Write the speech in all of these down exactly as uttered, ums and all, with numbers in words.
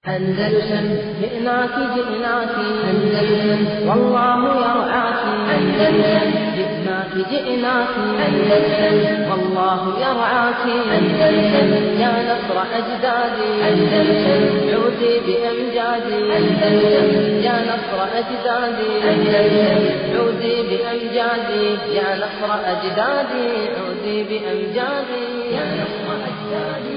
أندلسن جئناك جئناك أندلسن والله يرعاك أندلسن جئناك جئناك أندلسن والله يرعاك أندلسن يا نصر أجدادي أندلسن عودي بأمجادي أندلسن يا نصر أجدادي أندلسن عودي بأمجادي يا نصر أجدادي عودي بأمجادي يا نصر أجدادي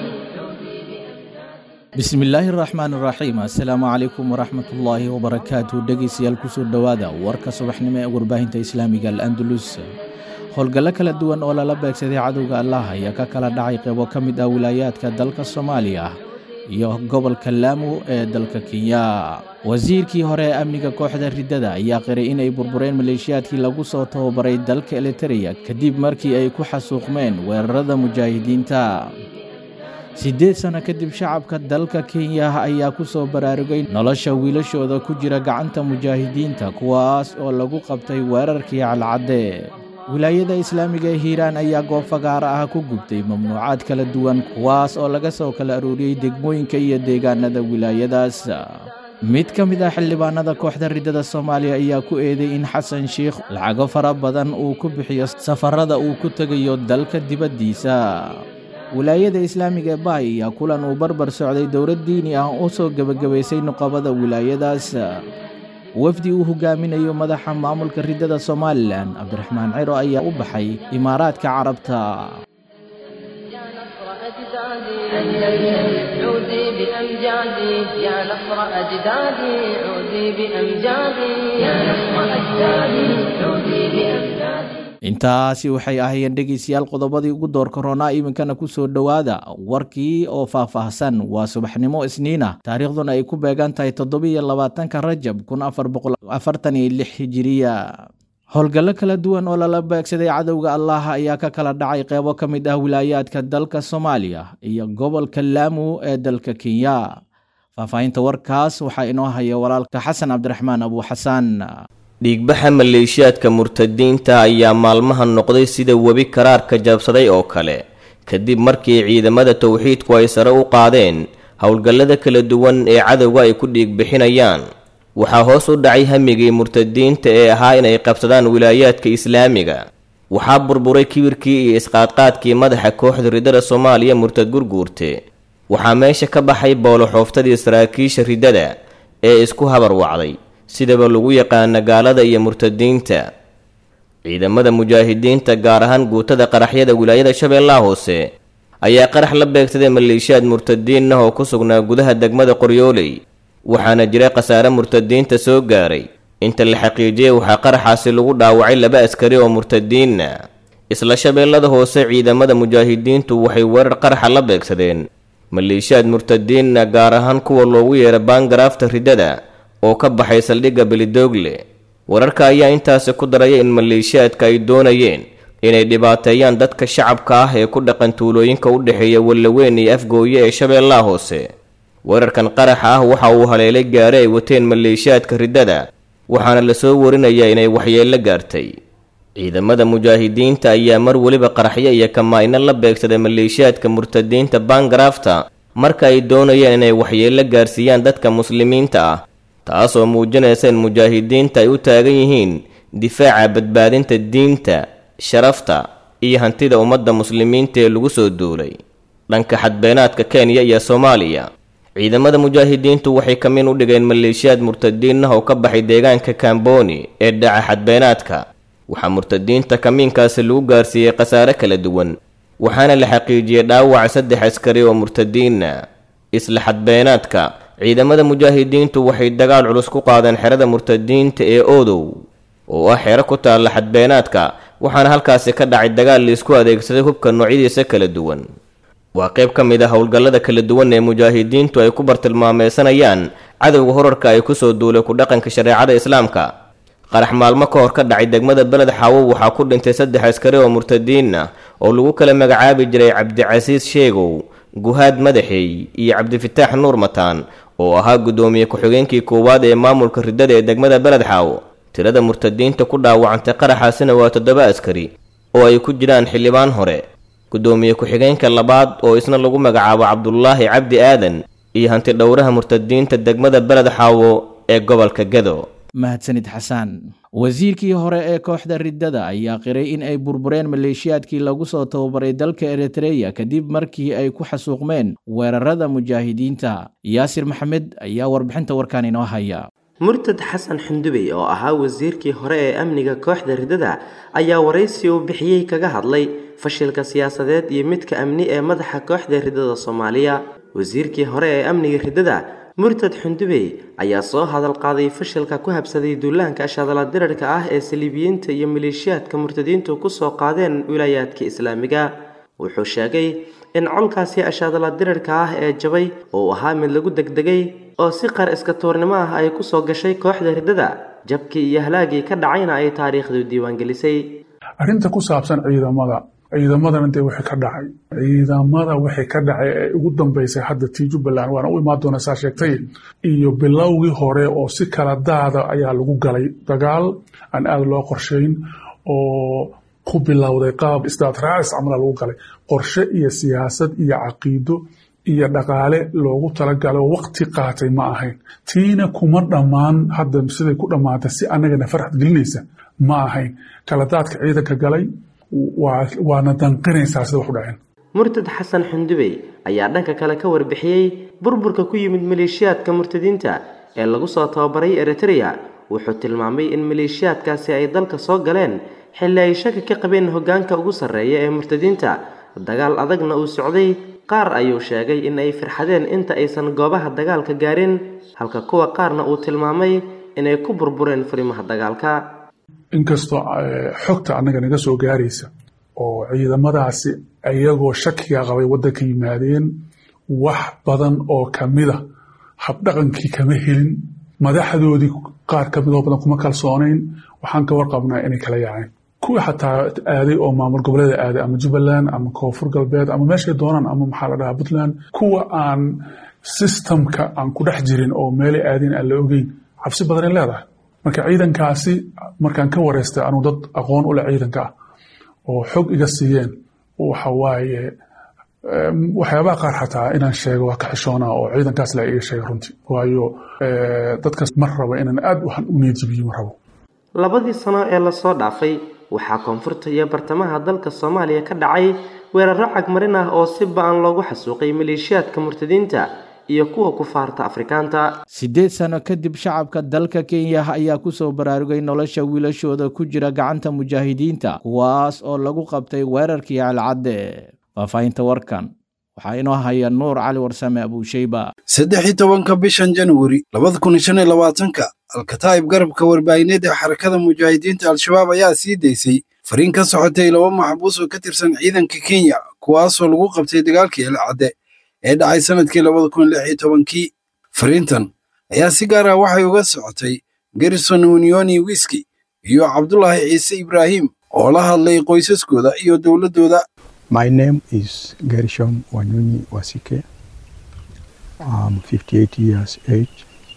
bismillaahi raxmaani raxiim assalaamu calaykum waraxmatullaahi wabarakaatu dhegeystayaal kusoo dhowaada warka subaxnimo ee warbaahinta islaamiga al-andalus howlgallo kala duwan oo lala beegsaday cadowga allah ayaa ka kala dhacay qaybo ka mid ah wilaayaadka dalka soomaaliya iyo gobolka laamo ee dalka kenya wasiirkii hore ee amniga kooxda riddada ayaa qiray inay burbureen maleeshiyaadkii lagu soo tababaray dalka Eritrea kadib markii ay ku xasuuqmeen weerarada mujaahidiinta sideed sano kadib shacabka dalka Kenya ayaa ku soo baraarugay nolosha wiilashooda ku jira gacanta mujaahidiinta kuwaas oo lagu qabtay weerarkii Alcadde wilaayada islaamiga ee Hiiraan ayaa goob fagaar ah ku gubtay mamnuucaad kala duwan kuwaas oo laga soo kala aruuriyay degmooyinka iyo deegaanada wilaayadaas mid ka mid ah xildhibaanada kooxda riddada Soomaaliya ayaa ku eeday in Xasan Sheikh lacago fara badan uu ku bixiyo safarada uu ku tagayo dalka dibadiisa wilaayada islaamiga ee Baay ayaa kulan uu barbar socday dowlad diini ah oo soo gabagabaysay nuqabada wilaayadaas wafdi uu hogaaminayo madaxa maamulka riddada Soomaaliland Cabdiraxmaan Ciro ayaa u baxay Imaaraadka Carabta يا نصر أجدادي عودي بأمجادي يا نصر أجدادي عودي بأمجادي يا نصر أجدادي عودي بأمجادي intaasi waxay ahaayeen dhegeystayaal qodobadii ugu door corona iminkana ku soo dhawaada warkii oo faahfaahsan waa subaxnimo isniina taariikhduna ay ku beegan tahay toddoba iyo labaatanka Rajab kun afar boqol afartan iyo lix hijriya howlgallo kala duwan oo lala beegsaday cadowga Allah ayaa ka kala dhacay qaybo ka mid ah wilaayaadka dalka Soomaaliya iyo gobolka Laamo ee dalka Kenya faahfaahinta warkaas waxaa inoo haya walaalka Xasan Cabdiraxmaan Abu Xasan dhiigbaxa maleeshiyaadka murtadiinta ayaa maalmahan noqday sida webi karaarka jabsaday oo kale kadib markii ciidamada tawxiidku ay sare u qaadeen howlgallada kala duwan ee cadowga ay ku dhiigbixinayaan waxaa hoos u dhacay hamigii murtadiinta ee ahaa inay qabsadaan wilaayaadka islaamiga waxaa burburay kibirkii iyo isqaadqaadkii madaxa kooxda riddada Soomaaliya murtad gurguurte waxaa meesha ka baxay booloxooftadii saraakiisha riddada ee isku habar wacday sidaba lagu yaqaan gaalada iyo murtadiinta ciidamada mujaahidiinta gaar ahaan guutada qaraxyada wilaayada Shabeellaha Hoose ayaa qarax la beegsaday maleeshiyaad murtadiin ah oo ku sugnaa gudaha degmada Qoryooley waxaana jiray khasaare murtadiinta soo gaaray inta la xaqiijiyay waxa qaraxaasi lagu dhaawacay laba askari oo murtadiin ah isla Shabeellada Hoose ciidamada mujaahidiintu waxay weerar qarax la beegsadeen maleeshiyaad murtadiin gaar ahaan kuwa loogu yeeray baangaraafta riddada oo ka baxay saldhigga Belidogle wararka ayaa intaas ku daraya in maleeshiyaadka ay doonayeen inay dhibaateeyaan dadka shacabka ah ee ku dhaqan tuulooyinka u dhaxeeya Walaweyn iyo Afgooye ee Shabeellaha Hoose wararkan qaraxa ah waxa uu haleelay gaari ay wateen maleeshiyaadka riddada waxaana la soo warinayaa inay waxyeello gaartay ciidamada mujaahidiinta ayaa mar waliba qaraxyo iyo kamaayna la beegsaday maleeshiyaadka murtadiinta baangaraafta marka ay doonayeen inay waxyeello gaarsiiyaan dadka muslimiinta ah taasoo muujinaysa in mujaahidiinta ay u taagan yihiin difaaca badbaadinta diinta sharafta iyo hantida ummadda muslimiinta ee lagu soo duulay dhanka xadbeenaadka Kenya iyo Soomaaliya ciidamada mujaahidiintu waxay kamin u dhigeen maleeshiyaad murtadiin ah oo ka baxay deegaanka Kamboni ee dhaca xadbeenaadka waxa murtadiinta kaminkaasi lagu gaarsiiyay khasaare kala duwan waxaana la xaqiijiyay dhaawac saddex askari oo murtadiin ah isla xadbeenaadka ciidamada mujaahidiintu waxay dagaal culus ku qaadeen xerada murtadiinta ee Odow oo ah xero ku taal xadbeenaadka waxaana halkaas ka dhacay dagaal la isku adeegsaday hubka noocyadiisa kala duwan waa qayb ka mid ah howlgallada kala duwan ee mujaahidiintu ay ku bartilmaameedsanayaan cadowga horarka ay ku soo duulay ku dhaqanka shariicada islaamka qarax maalmo ka hor ka dhacay degmada Beled Xaawo waxaa ku dhintay saddex askari oo murtadiin ah oo lagu kala magacaabi jiray Cabdicasiis Sheegow Guhaad Madaxay iyo Cabdifataax Nuur Mataan oo ahaa gudoomiye ku-xigeenkii koowaad ee maamulka riddada ee degmada Beled Xaawo tirada murtadiinta ku dhaawacantay qaraxaasina waa toddoba askari oo ay ku jiraan xildhibaan hore gudoomiye ku-xigeenka labaad oo isna lagu magacaabo Cabdullaahi Cabdi Aadan iyo hanti dhowraha murtadiinta degmada beled xaawo ee gobolka Gedo. mahadsanid xasan. wasiirkii hore ee kooxda riddada ayaa qiray in ay burbureen maleeshiyaadkii lagu soo tababaray dalka Eritrea kadib markii ay ku xasuuqmeen weerarada mujaahidiinta. yaasir maxamed ayaa warbixinta warkaan inoo haya. murtad xasan xundubey oo ahaa wasiirkii hore ee amniga kooxda riddada ayaa waraysi uu bixiyay kaga hadlay fashilka siyaasadeed iyo midka amni ee madaxa kooxda riddada Soomaaliya. wasiirkii hore ee amniga riddada murtad xundubey ayaa soo hadal qaaday fashilka ku habsaday duulaanka ashadala dirarka ah ee saliibiyiinta iyo maleeshiyaadka murtadiintu ku soo qaadeen wilayaadka islaamiga. wuxuu sheegay in colkaasi ashadala dirarka ah ee jabay oo ahaa mid lagu degdegay oo si qar iska toornimo ah ay ku soo gashay kooxda riddada jabkii iyo halaagii ka dhacayna ay taariikhdu diiwaan gelisay. arrinta ku saabsan ciidamada ciidamadan inta wixii ka dhacay ciidamada wixii ka dhacay ee ugu dambeysay hadda Jubbaland waana u imaan doona saa sheegtay iyo bilowgii hore oo si kala daada ayaa lagu galay dagaal aan aad loo qorsheyn oo ku bilowday qaab istaatiraas amal lagu galay qorshe iyo siyaasad iyo caqiido iyo dhaqaale loogu talagalay waqti qaatay ma ahayn tiina kuma dhamaan hadda siday ku dhamaatay si anagana farxad gelinaysa ma ahayn kala daadka ciidanka galay waana danqinaysaa sida wax u dhaceen. murtad xasan xundubey ayaa dhanka kale ka warbixiyay burburka ku yimid maleeshiyaadka murtadiinta ee lagu soo tababaray Eritrea. wuxuu tilmaamay in maleeshiyaadkaasi ay dalka soo galeen xilli ay shaki ka qabeen hoggaanka ugu sarreeya ee murtadiinta dagaal adagna uu socday. qaar ayuu sheegay in ay firxadeen inta aysan goobaha dagaalka gaarin halka kuwa qaarna uu tilmaamay inay ku burbureen furimaha dagaalka. inkastoo xogta anaga naga soo gaaraysa oo ciidamadaasi ayagoo shakiga qabay waddanka yimaadeen wax badan oo kamida habdhaqankii kama helin madaxdoodii qaar kamid oo badan kuma kalsoonayn waxaan ka warqabnaa inay kala yaaceen kuwa xataa aaday oo maamul goboleeda aaday ama Jubbaland ama Koonfur Galbeed ama meesha doonaan ama maxaa la dhahaa Puntland kuwa aan systemka aan ku dhex jirin oo meel aadin aan la ogeyn cabsi badan ay leedahay. marka ciidankaasi markaan ka wareystay anu dad aqoon u leh ciidanka oo xog iga siiyeen waxa waaye waxyaabaha qaar xataa inaan sheego waa ka xishoona oo ciidankaas la iga sheegay runtii waayo dadkaas mar rabo inaan aad waxaan u niyadjabiyo mar rabo. labadii sano ee la soo dhaafay waxaa koonfurta iyo bartamaha dalka Soomaaliya ka dhacay weeraro cagmarin ah oo si ba'an loogu xasuuqay maleeshiyaadka murtadiinta iyo kuwa kufaarta Afrikaanta. sideed sano kadib shacabka dalka Kenya ayaa ku soo baraarugay nolosha wiilashooda ku jira gacanta mujaahidiinta kuwaas oo lagu qabtay weerarkii Alcadde. faafahinta warkan waxaa inoo haya Nuur Cali Warsame Abu Shayba. saddex iyo tobanka bishan January laba kun iyo shan iyo labaatan Al-Kataib garabka warbaahineed ee xarakada mujaahidiinta Al-Shabaab ayaa sii deysay fariin ka socotay laba maxbuus oo ka tirsan ciidanka Kenya kuwaas oo lagu qabtay dagaalkii Alcadde ee dhacay sanadkii laba kun iyo lix iyo toban. fariintan ayaa si gaar ah waxay uga socotay Gerson Unioni Whisky iyo Cabdullaahi Ciise Ibrahim oo la hadlay qoysaskooda iyo dawladooda. My name is Gershom Wanyonyi Wasike. I'm fifty-eight years age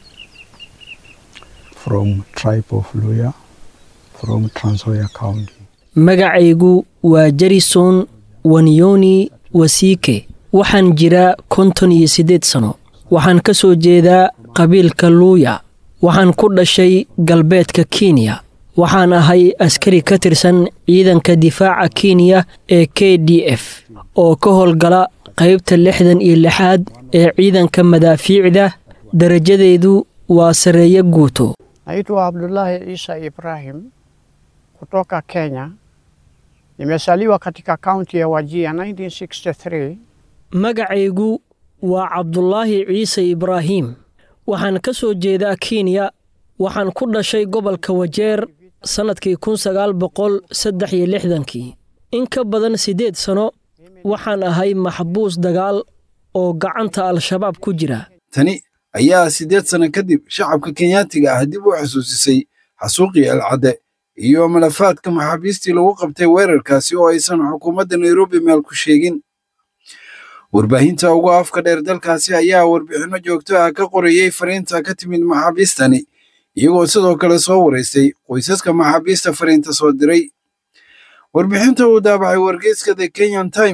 from tribe of Luya from Trans Nzoia County. magacaygu waa Gershom Wanyonyi Wasike. waxaan jiraa konton iyo siddeed sano. waxaan ka soo jeedaa qabiilka Luya. waxaan ku dhashay galbeedka Kenya. waxaan ahay askari ka tirsan ciidanka difaaca Kenya ee K D F oo ka howlgala qaybta lixdan iyo lixaad ee ciidanka madaafiicda. darajadeedu waa sareeyo guuto. Naitwa Abdullahi Isa Ibrahim kutoka Kenya. Nimesaliwa katika kaunti ya Wajir nineteen sixty-three. magacaygu waa Cabdullaahi Ciise Ibrahim. waxaan ka soo jeedaa Kenya. waxaan ku dhashay gobolka Wajeer sanadkii kun sagaal boqol saddex iyo lixdan-kii. in ka badan siddeed sano waxaan ahay maxbuus dagaal oo gacanta Al-Shabaab ku jira. tani ayaa siddeed sano kadib shacabka Kenyaatiga ah dib u xasuusisay xasuuqii Alcadde iyo malafaadka maxaabiistii lagu qabtay weerarkaasi oo aysan xukuumadda Nairobi meel ku sheegin. warbaahinta ugu afka dheer dalkaasi ayaa warbixino joogto ah ka qorayay fariinta ka timid maxaabiistani iyagoo sidoo kale soo wareystay qoysaska maxaabiista fariinta soo diray. warbixinta uu daabacay wargeyska The Kenyan Times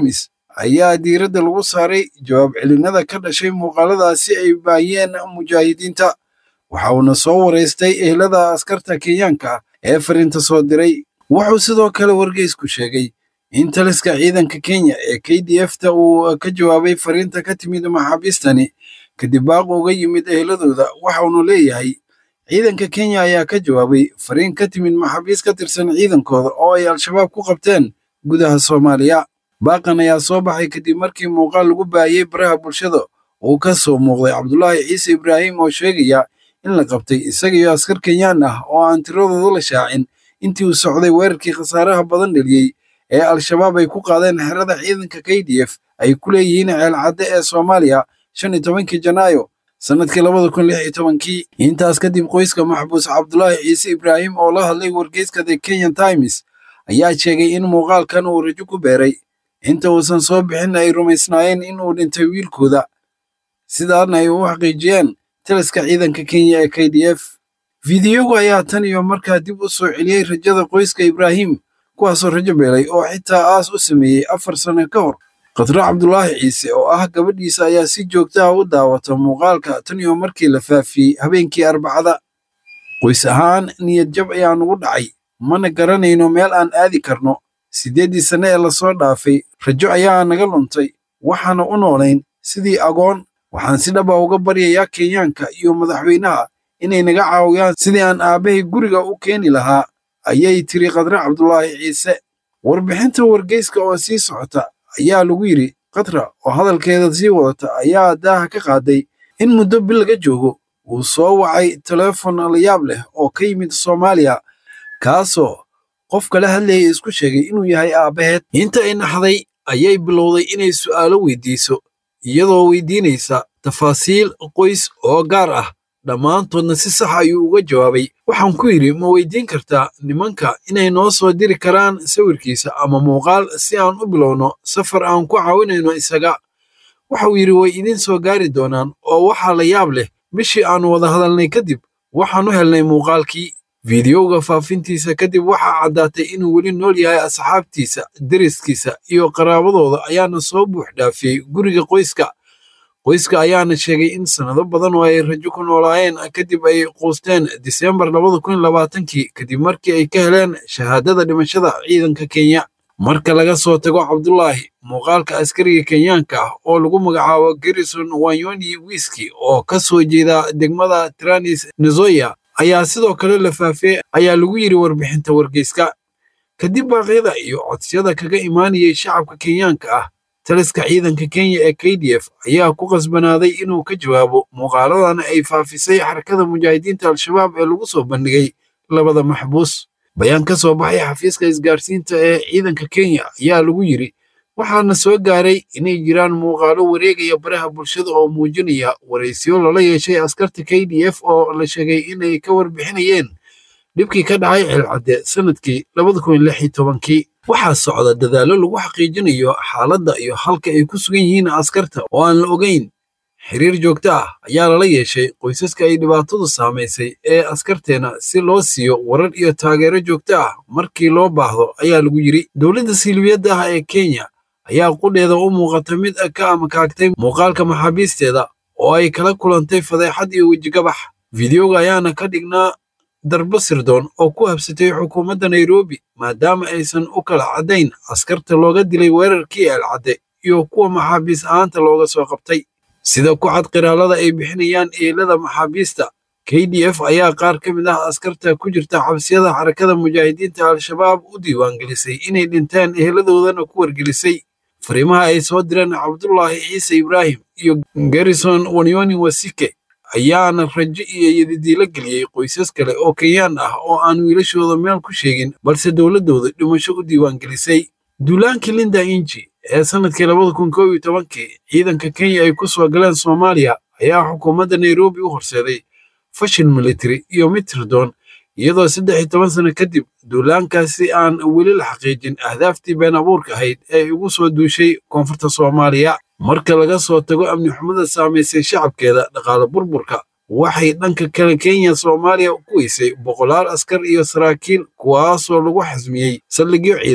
ayaa diiradda lagu saaray jawaab celinada ka dhashay muuqaaladaasi ay baahiyeen mujaahidiinta. waxa uuna soo waraystay ehelada askarta Kenyaanka ee fariinta soo diray. wuxuu sidoo kale wargeysku sheegay in taliska ciidanka Kenya ee K D F-ta uu ka jawaabay fariinta ka timid maxaabiistani kadib baaq uga yimid eheladooda. waxa uuna leeyahay ciidanka Kenya ayaa ka jawaabay fariin ka timid maxaabiis ka tirsan ciidankooda oo ay Al-Shabaab ku qabteen gudaha Soomaaliya. baaqan ayaa soo baxay kadib markii muuqaal lagu baahiyey baraha bulshada uu ka soo muuqday Cabdullaahi Ciise Ibraahim oo sheegaya in la qabtay isaga iyo askar Kenyaan ah oo aan tiradooda la shaacin intii uu socday weerarkii khasaaraha badan dhaliyey ee Al-Shabaab ay ku qaadeen xerada ciidanka K D F ay ku leeyihiin Ceel Cadde ee Soomaaliya shan iyo tobankii Janaayo sanadkii labada kun lix iyo tobankii. intaas kadib qoyska maxbuus Cabdullaahi Ciise Ibraahim oo la hadlay wargeyska The Kenyan Times ayaa sheegay in muuqaalkan uu rajo ku beeray inta uusan soo bixin ay rumaysnaayeen in uu dhintay wiilkooda, sidaana ay u xaqiijiyeen taliska ciidanka Kenya ee K D F. fiidiyoga ayaa tan iyo markaa dib u soo celiyey rajada qoyska Ibraahim, kuwaasoo rajo beelay oo xitaa aas u sameeyey afar sano ka hor. Khadra Cabdullaahi Ciise oo ah gabadhiisa ayaa si joogto ah u daawata muuqaalka tan iyo markii la faafiyey habeenkii Arbacada. qoys ahaan niyad jab ayaa nagu dhacay, mana garanayno meel aan aadi karno. sideedii sane ee lasoo dhaafay rajo ayaa naga luntay, waxaana u noolayn sidii agoon. waxaan si dhaba uga baryayaa Kenyaanka iyo madaxweynaha inay naga caawiyaan sidii aan aabbahay guriga u keeni lahaa, ayay tiri Khadra Cabdullaahi Ciise. warbixinta wargeyska oo sii socota ayaa lagu yidhi Khadra oo hadalkeeda sii wadata ayaa daaha ka qaaday in muddo bil laga joogo uu soo wacay teleefon la yaab leh oo ka yimid Soomaaliya, kaasoo qofka la hadlayay isku sheegay inuu yahay aabbaheed. inta ay naxday ayay bilowday inay su'aalo weydiiso, iyadoo weydiinaysa tafaasiil qoys oo gaar ah. dhammaantoodna si sax ayuu uga jawaabay. waxaan ku yidhi, ma weydiin kartaa nimanka inay noo soo diri karaan sawirkiisa ama muuqaal si aan u bilowno safar aan ku caawinayno isaga. waxauu yidhi, way idin soo gaari doonaan. oo waxaa la yaab leh, bishii aannu wada hadalnay kadib waxaan u helnay muuqaalkii. fiidiyowga faafintiisa kadib waxaa caddaatay inuu weli nool yahay. asxaabtiisa, deriskiisa iyo qaraabadooda ayaana soo buux dhaafiyey guriga qoyska. qoyska ayaana sheegay in sannado badan oo ay rajo ku noolaayeen kadib ay quusteen Diseembar labada kun iyo labaatankii kadib markii ay ka heleen shahaadada dhimashada ciidanka Kenya. marka laga soo tago Cabdullaahi, muuqaalka askariga Kenyaanka ah oo lagu magacaabo Garrison Wanyoni Wiski oo ka soo jeeda degmada Trans Nzoia ayaa sidoo kale la faafiyey, ayaa lagu yidhi warbixinta wargeyska. kadib baaqyada iyo codsiyada kaga imaanayay shacabka Kenyaanka ah, taliska ciidanka Kenya ee K D F ayaa ku qasbanaaday inuu ka jawaabo muuqaaladan ay faafisay xarakada mujaahidiinta Al-Shabaab ee lagu soo bandhigay labada maxbuus. bayaan ka soo baxay xafiiska isgaarsiinta ee ciidanka Kenya ayaa lagu yidhi, waxaana soo gaaray inay jiraan muuqaalo wareegaya baraha bulshada oo muujinaya waraysiyo lala yeeshay askarta K D F oo la sheegay inay ka warbixinayeen dhibkii ka dhacay Ceel Cadde sanadkii labada kun iyo lix iyo tobankii. waxaa socda dadaallo lagu xaqiijinayo xaaladda iyo halka ay ku sugan yihiin askarta oo aan la ogeyn. xiriir joogto ah ayaa lala yeeshay qoysaska ay dhibaatadu saamaysay ee askarteena si loo siiyo warar iyo taageero joogto ah markii loo baahdo, ayaa lagu yidhi. dowladda silibiyadda ah ee Kenya ayaa qudheeda u muuqata mid ka amakaagtay muuqaalka maxaabiisteeda oo ay kala kulantay fadeexad iyo wejigabax. fiidiyowga ayaana ka dhignaa darbo sirdoon oo ku habsatay xukuumadda Nairobi, maadaama aysan u kala caddayn askarta looga dilay weerarkii Ceel Cadde iyo kuwa maxaabiis ahaanta looga soo qabtay. sida ku cad qiraalada ay bixinayaan eelada maxaabiista, K D F ayaa qaar ka mid ah askarta ku jirta xabsiyada xarakada mujaahidiinta Al-Shabaab u diiwaangelisay inay dhinteen, eheladoodana ku wargelisay. fariimaha ay soo direen Cabdullaahi Ciise Ibraahim iyo Garrison Wanyoni Wiski ayaana rajo iyo yadidiilo geliyey qoysas kale oo Kenyaan ah oo aan wiilashooda meel ku sheegin, balse dowladooda dhimasho u diiwaangelisay. duulaankii Linda Inji ee sanadkii labada kun kow iyo tobankii ciidanka Kenya ay ku soo galeen Soomaaliya ayaa xukuumadda Nairobi u horseeday fashil military iyo mid sirdoon, iyadoo saddex iyo toban sano kadib duulaankaasi aan weli la xaqiijin ahdaaftii been abuurka ahayd ee ugu soo duushay koonfurta Soomaaliya. marka laga soo tago amni xumada saamaysay shacabkeeda, dhaqaale burburka waxay dhanka kale Kenya Soomaaliya ku weysay boqolaal askar iyo saraakiil kuwaasoo lagu xasmiyey saldhigyo ciidan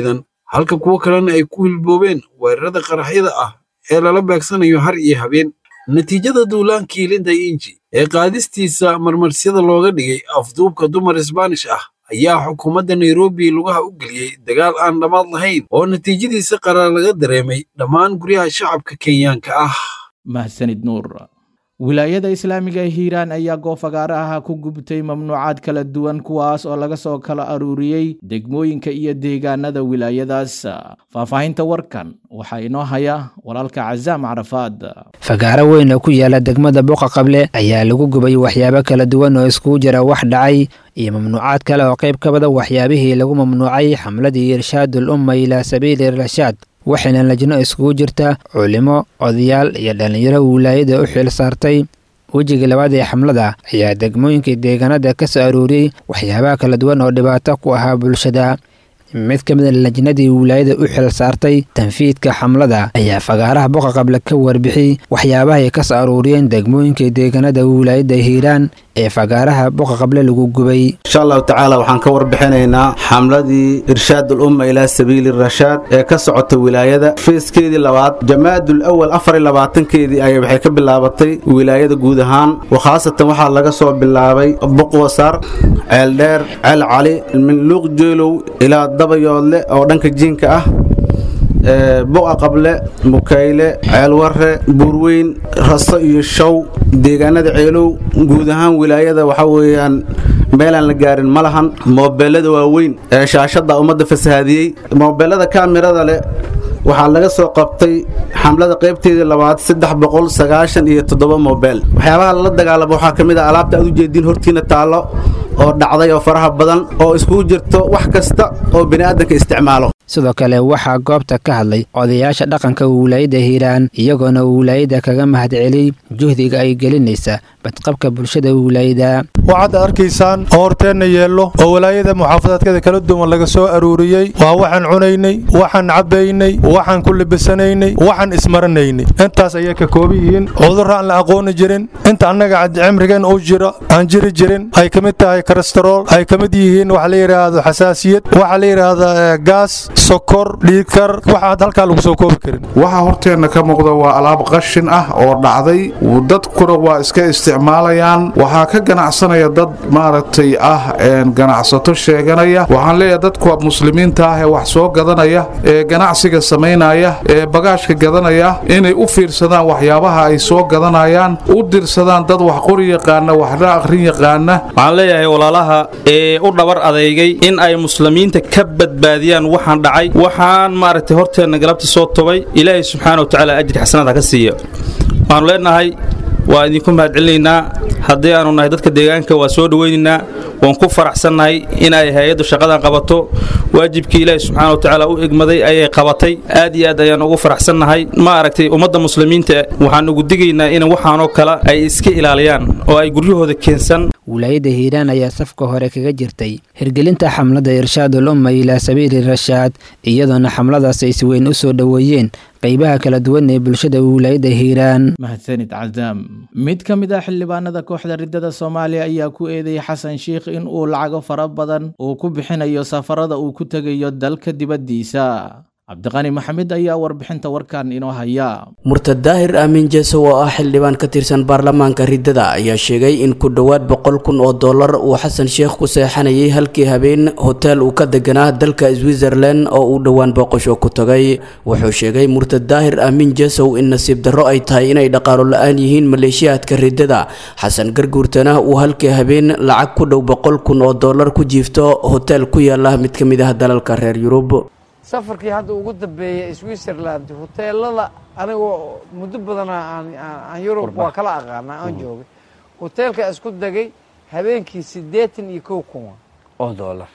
halka kuwo kalena ay ku hilboobeen weerarada qaraxyada ah ee lala beegsanayo har iyo habeen. natiijada duulaankii Linda Inji ee qaadistiisa marmarsyada looga dhigay afduubka dumar Isbaanish ah ayaa xukuumadda Nairobi lugaha u geliyey dagaal aan dhammaad lahayn oo natiijadiisa qarar laga dareemay dhammaan guryaha shacabka Kenyaanka ah. mahsanid nuur. wilaayada islaamiga ee Hiiraan ayaa goob fagaare ah ku gubtay mamnuucaad kala duwan kuwaas oo laga soo kala aruuriyay degmooyinka iyo deegaanada wilaayadaas. faahfaahinta warkan waxaa inoo haya walaalka Cazaam Carafaad. fagaare weyn oo ku yaala degmada Buqa Qable ayaa lagu gubay waxyaabo kala duwan oo isku jira wax dhacay iyo mamnuucaad kale oo qayb ka bada waxyaabihii lagu mamnuucay xamladii irshaadul umma ila sabiili rashaad. waxayna lajno iskugu jirta culimo, odayaal iyo dhalinyaro wilaayada u xil saartay. wejiga labaad ee xamlada ayaa degmooyinka deegaanada ka soo aruuriyay waxyaabaha kala duwan oo dhibaato ku ahaa bulshada. mid ka mid ah lajnadii wilaayada u xil saartay tanfiidka xamlada ayaa fagaaraha Buqa Qable ka warbixiyay waxyaabaha ay ka soo aruuriyeen degmooyinka deegaanada wilaayada Hiiraan ee fagaaraha Buqa Qable lagu gubay. insha Allah ta'ala waxaan ka warbixinaynaa xamladii irshaadul umma ila sabiili rashaad ee ka socota wilaayada fiiskeedii labaad jamaadul awwal afar iyo labaatan-keedii ay waxay ka bilaabatay wilaayada guud ahaan oo khaasatan waxa laga soo bilaabay Buqwasar, Ceeldheer, Ceel Cali, min Luuq Jeelow ila dabayoodle oo dhanka jiinka ah, Buqa Qable, Mukayle, Ceel Warre, Buurweyn, Raso iyo Show. deegaanada Ceelow guud ahaan wilaayada waxa weeyaan meel aan la gaarin malahan. moobeelada waaweyn ee shaashada ummadda fasahaadiyay, moobeelada kaamirada leh waxaa laga soo qabtay xamlada qaybteedii labaad saddex boqol sagaashan iyo toddoba moobeel. waxyaabaha la dagaalamo waxaa ka mid ah alaabta aad u jeedin hortiina taalo oo dhacday oo faraha badan oo iskugu jirto wax kasta oo bini'aadanka isticmaalo. sidoo kale waxaa goobta ka hadlay odayaasha dhaqanka wilaayada Hiiraan iyagoona wilaayada kaga mahadceliyay juhdiga ay gelinaysa badqabka bulshada wilaayada. waxaad arkaysaan horteena yeelo oo wilaayada muxaafadadka kala duwan laga soo aruuriyay. waa waxaan cunaynay, waxaan cabaynay, waxaan ku libisanaynay, waxaan ismaranaynay. intaas ayay ka koobiyiin cudur aan la aqoon jirin inta annaga cimrigan oo jira aan jiri jirin ay kamid tahay cholesterol, ay kamid yihiin wax la yiraahdo xasaasiyad, wax la yiraahdo gas, sokor, dhiigkar, waxa halka lagu soo koobi karin. waxa horteena ka muuqda waa alaab qashin ah oo dhacday, dadkuna waa iska isticmaalayaan. waxaa ka ganacsanaya dad maaragtay ah een ganacsato sheeganaya. waxaan leeyahay dadku muslimiinta ah ee wax soo gadanaya ee ganacsiga sameynaya ee bagaashka gadanaya inay u fiirsadaan waxyaabaha ay soo gadanayaan, u dirsadaan dad wax qori yaqaan, waxna akhrin yaqaan. waxaan leeyahay walaalaha ee u dhabar adeegay in ay muslimiinta ka badbaadiyaan waxaan dhacay, waxaan maaragtay horteena galabta soo tobay. ilaahay subxaanahu wa ta'ala ajri xasanaad ka siiyo. waxaan leenahay waa idinku mahadcelinaynaa. haddii aanu nahay dadka deegaanka waa soo dhaweynaynaa, waan ku faraxsannahay in ay hay'addu shaqadan qabato. waajibkii ilaahay subxaanahu wa ta'ala u egmaday ayay qabatay. aad iyo aad ayaan ugu faraxsannahay. ma aragtay ummadda muslimiinta waxaan ugu digaynaa in waxaanoo kale ay iska ilaaliyaan oo ay guryahooda keensan. wilaayada Hiiraan ayaa safka hore kaga jirtay hirgelinta xamlada irshaadul umma ila sabiili rashaad iyadoona xamladaas ay si weyn u soo dhaweeyeen qaybaha kala duwan ee bulshada wilaayada Hiiraan. mahadsanid Cazaam. mid ka mid ah xildhibaanada kooxda ridada Soomaaliya ayaa ku eedeeyay Xasan Sheikh in uu lacago fara badan oo ku bixinayo safarada uu ku tagayo dalka dibadiisa. cabdiqani maxamed ayaa warbixinta warkan inoo haya. murtad daahir aamin jeeso oo ah xildhibaan ka tirsan baarlamaanka ridada ayaa sheegay in ku dhowaad boqol kun oo dollar uu Xasan Sheikh ku seexanayay halkii habeen hotel uu ka deganaa dalka Switzerland oo uu dhawaan booqasho ku tagay. wuxuu sheegay murtad daahir aamin jeeso in nasiib darro ay tahay inay dhaqaalo la'aan yihiin maleeshiyaadka ridada. Xasan garguurtana uu halkii habeen lacag ku dhow boqol kun oo dollar ku jiifto hotel ku yaala mid ka mid ah dalalka reer Yurub. safarkii hadda ugu dambeeyay Switzerland hoteelada anigoo muddo badan aan aan Yurub waa kala aqaana aan joogay hoteelka isku dagay habeenkii siddeetan iyo kow kun oo dollar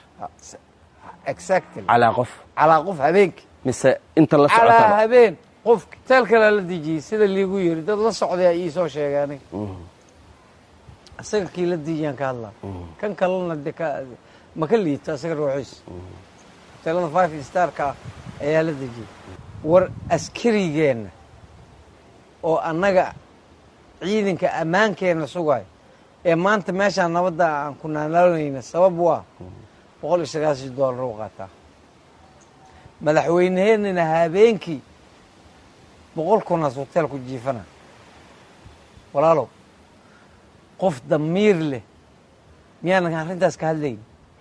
exactly ala qof ala qof habeenkii mise inta la socota ala habeen qof hoteelka la dijiyay sida liigu yiri dad la socday ay soo sheegaanay asaga kii la dijiyaan ka hadla kan kalena deka ma ka liita asaga ruuxiis hoteelada five star ka ayaa la dejiyay. war askarigeena oo annaga ciidanka ammaankeena sugay ee maanta meesha nabadda aan ku naalnayna sabab waa boqol iyo sagaashan dollar u qaataa. madaxweyneheenina habeenkii boqol kunaas hotel ku jiifana walaalow qof damiir leh miyaanan arrintaas ka hadlayn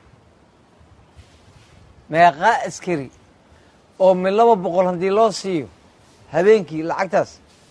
meeqaa askari oo mi laba boqol haddii loo siiyo habeenkii lacagtaas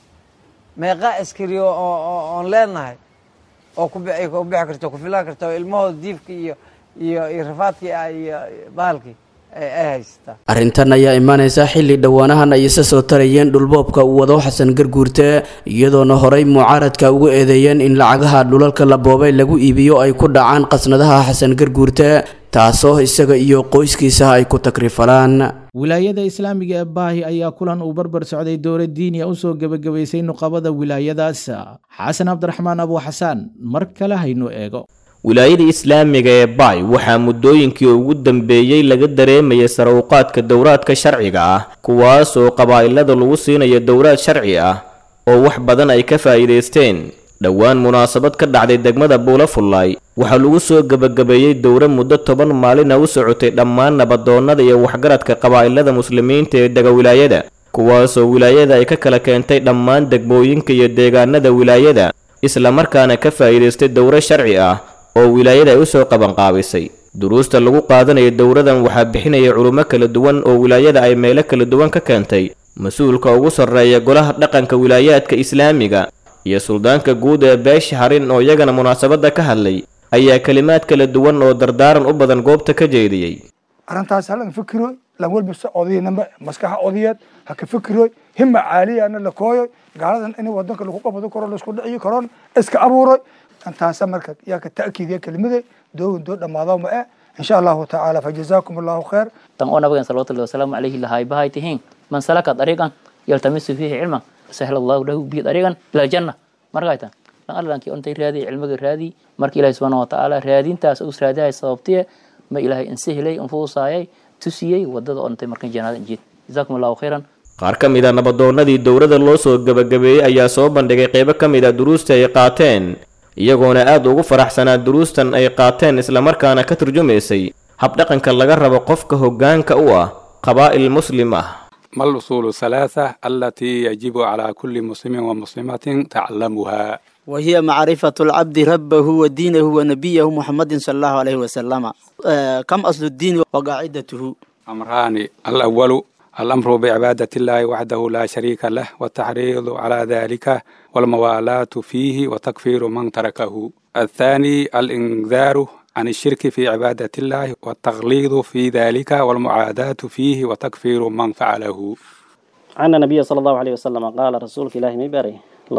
meeqaa askari oon leenahay oo ku bixi karto ku filaan karta oo ilmahooda diifka iyo iyo iyo rafaadkii iyo bahalkii ay haystaa. arrintan ayaa imaanaysa xilli dhowaanahan ay isa soo tarayeen dhulboobka uu wado xasan garguurte iyadoona horey mucaaradka ugu eedeeyeen in lacagaha dhulalka la boobay lagu iibiyo ay ku dhacaan qasnadaha xasan garguurte taasoo isaga iyo qoyskiisa ay ku takrifalaan. wilaayada islaamiga ee baahi ayaa kulan uu barbar socday dowlad diiniya u soo gebagabaysay nuqabada wilaayadaas. xasan cabdiraxmaan abu xasaan mar kale haynu eego. wilaayada islaamiga ee baay waxaa muddooyinkii ugu dambeeyey laga dareemayay sare u qaadka dowraadka sharciga ah kuwaas oo qabaa'ilada lagu siinayo dowraad sharci ah oo wax badan ay ka faa'iidaysteen. dhowaan munaasabad ka dhacday degmada buulafullaay waxaa lagu soo gebagabeeyey dowra muddo toban maalina u socotay dhammaan nabadoonnada iyo waxgaradka qabaa'ilada muslimiinta ee dega wilaayada kuwaasoo wilaayada ay ka kala keentay dhammaan degmooyinka iyo deegaanada wilaayada islamarkaana ka faa'iidaystay dowro sharci ah oo wilaayada ay u soo qabanqaabisay. duruusta lagu qaadanayo dowradan waxaa bixinaya culummo kala duwan oo wilaayada ay meelo kala duwan ka keentay mas-uulka ugu sarreeya golaha dhaqanka wilaayaadka islaamiga iyo suldaanka guud ee beesha harin oo iyagana munaasabadda ka hadlay ayaa kalimaad kala duwan oo dardaaran u badan goobta ka jeediyey. arrintaas halan fikiro lan walba socodiyeenba maskaxa odiyeed ha ka fikiro himma caaliyana la kooyo gaaladan in wadanka lagu qabado karo la isku dhiciyo karo iska abuuray antaas marka yaa ka taakiidiye kelimada doon doo dhamaado ma ah insha Allah ta'ala fajazaakum Allah khair. tan oo nabiga sallallahu alayhi wasallam alayhi lahay bahaytihin man salaka tariqan yaltamisu fihi ilman sahla Allah lahu bi tariqan ila janna markayta lan allankii ontay raadi cilmiga raadi markii Ilaahay subhanahu wa ta'ala raadintaas uu raadiay sababtee ma Ilaahay insahlay anfuusayay tusiyay wadada ontay markan jannada injiid jazaakum Allah khairan. qaar ka mid ah nabadoonnadii dowladda loo soo gabagabeeyey ayaa soo bandhigay qaybo ka mid ah duruusta ay qaateen iyagoona aad ugu faraxsanaa duruustan ay qaateen islamarkaana ka turjumaysay habdhaqanka laga rabo qofka hoggaanka u ah qabaa'il muslim ah. ما الأصول الثلاثة التي يجب على كل مسلم ومسلمة تعلمها؟ وهي معرفة العبد ربه ودينه ونبيه محمد صلى الله عليه وسلم. آه كم أصل الدين وقاعدته؟ أمران، الأول الأمر بعبادة الله وحده لا شريك له والتحريض على ذلك والموالاة فيه وتكفير من تركه. الثاني الإنذار عن الشرك في عبادة الله والتغليظ في ذلك والمعاداة فيه وتكفير من فعله. عن النبي صلى الله عليه وسلم قال رسولك الله مباري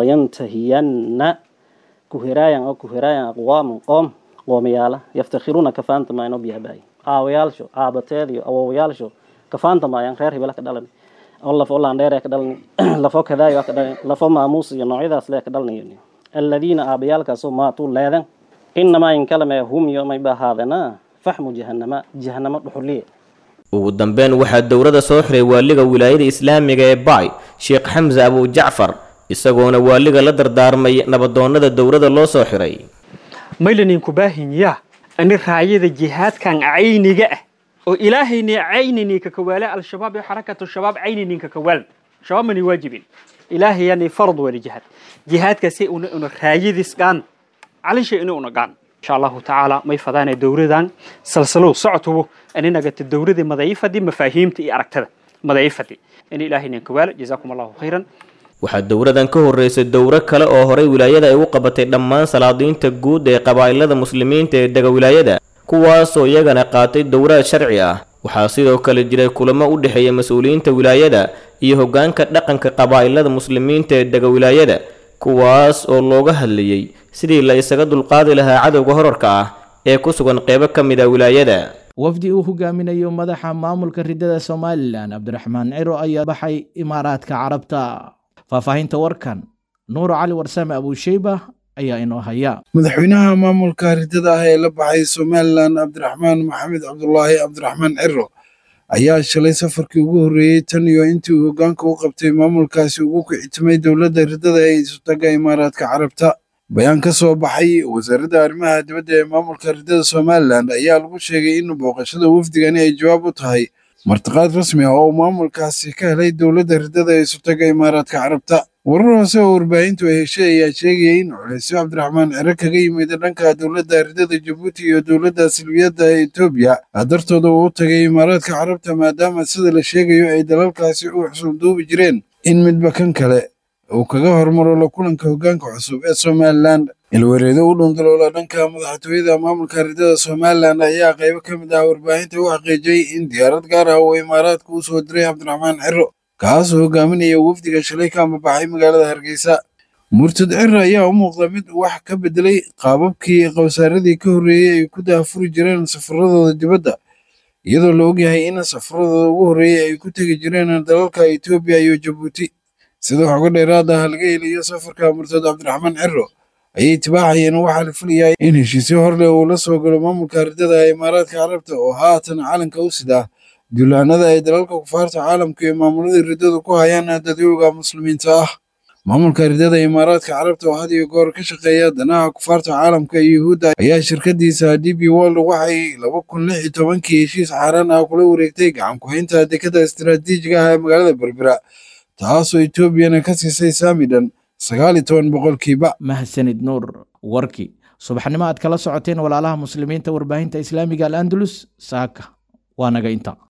لينتهين كهرايا أو كهرايا أقوام قوم قوميالا يفتخرون كفانت ما ينبي هباي آويالشو آبتادي أو ويالشو كفانت ما ينخير هبالك دلني الله فولا عندير يكدلني لفوق كذا يكدلني لفوق معموس ينوعيدا سلا يكدلني يعني الذين آبيالك سو ما طول لذن إنما إن كلمة هم يوم يبهذنا فحم جهنم جهنم بحلية. ugu dambeyn waxaa dowladda soo xiray waaliga wilaayada islaamiga ee baay sheekh xamza abu jacfar isagoona waaliga la dardaarmay nabadoonnada dowladda loo soo xiray. maylanin ku baahinyaa ani raayada jihaadkan cayniga ah oo ilaahayna caynini ka kawaala al-shabaab iyo xarakatu shabaab caynini ka kawaal shabaab mani waajibin ilaahayani fard wali jihaad jihaadka si una una raayadis gaan على شيء إنه نقان إن شاء الله تعالى ما يفضان الدورة سلسلة صعته أن نجت الدورة دي مضايفة دي مفاهيمتي أركتها مضايفة دي إن إلهي نكوال جزاكم الله خيرا. waxaa dowradan ka horeysay dowro kale oo horey wilaayada ay u qabatay dhammaan salaadiinta guud ee qabaa'ilada muslimiinta ee dega wilaayada kuwaasoo iyagana qaatay dowraad sharci ah. waxaa sidoo kale jiray kulamo u dhexeeya mas-uuliyiinta wilaayada iyo hoggaanka dhaqanka qabaa'ilada muslimiinta ee dega wilaayada kuwaas oo looga hadlayay sidii la isaga dulqaadi lahaa cadowga horarka ah ee ku sugan qaybo ka mid ah wilaayada. wafdi uu hogaaminayo madaxa maamulka ridada Somaliland Cabdiraxmaan Ciro ayaa baxay Imaaraadka Carabta. faahfaahinta warkan Nuur Cali Warsame Abu Shayba ayaa inoo haya. madaxweynaha maamulka ridada ah ee la baxay Somaliland Cabdiraxmaan Maxamed Cabdullaahi Cabdiraxmaan Ciro ayaa shalay safarkii ugu horeeyay tan iyo intii uu hoggaanka u qabtay maamulkaasi ugu kicitimay dowladda ridada ee isu taga Imaaraadka Carabta. bayaan ka soo baxay wasaaradda arrimaha dibadda ee maamulka ridada Somaliland ayaa lagu sheegay in booqashada wafdigani ay jawaab u tahay martiqaad rasmi ah oo maamulkaasi ka helay dowladda riddada ee sultaga imaaraadka carabta. warar hoose oo warbaahintu ay heshay ayaa sheegaya in culeysyo cabdiraxmaan cire kaga yimid dhanka dowladda riddada jabuuti iyo dowladda silbiyadda ee etoobiya dartooda uu u tagay imaaraadka carabta maadaama sida la sheegayo ay dalalkaasi u xusulduubi jireen in midba kan kale uu kaga hormaro la kulanka hoggaanka cusub ee somalilan. ilwareedo u dhundaloola dhanka madaxtooyada maamulka riddada somalilan ayaa qaybo ka mid ah warbaahinta u xaqiijiyey in diyaarad gaar ah oo imaaraadka u soo diray cabdiraxmaan ciro kaasoo hogaaminaya wafdiga shalay ka ambabaxay magaalada hargeysa. murtad ciro ayaa u muuqda mid wax ka bedelay qaababkii qowsaaradii ka horreeyey ay ku daafuri jireen safaradooda dibadda, iyadoo la ogyahay in safaradooda ugu horreeyey ay ku tegi jireen dalalka etoobiya iyo jabuuti. sida xogo dheeraad ah laga helayo safarka murtad cabdiraxmaan ciro ayay tibaaxayeen waxaa la filayaa in heshiisyo horleh uu la soo galo maamulka riddada ee imaaraadka carabta oo haatan calanka u sida duulaanada ay dalalka kufaarta caalamka iyo maamuladii riddadu ku hayaan dadweyga muslimiinta ah. maamulka riddada imaaraadka carabta oo had iyo goor ka shaqeeya danaha kufaarta caalamka iyo yuhuudda ayaa shirkadiisa d b world waxay laba kun lix iyo tobankii heshiis xaaraan ah kula wareegtay gacan ku-haynta dekada istiraatiijiga ah ee magaalada berbera, taasoo etoobiyana ka siisay saamidan sagaal iyo toban boqolkiiba. mahadsanid nuur. warkii subaxnimo aad kala socoteen walaalaha muslimiinta warbaahinta islaamiga al andalus saaka waa naga inta.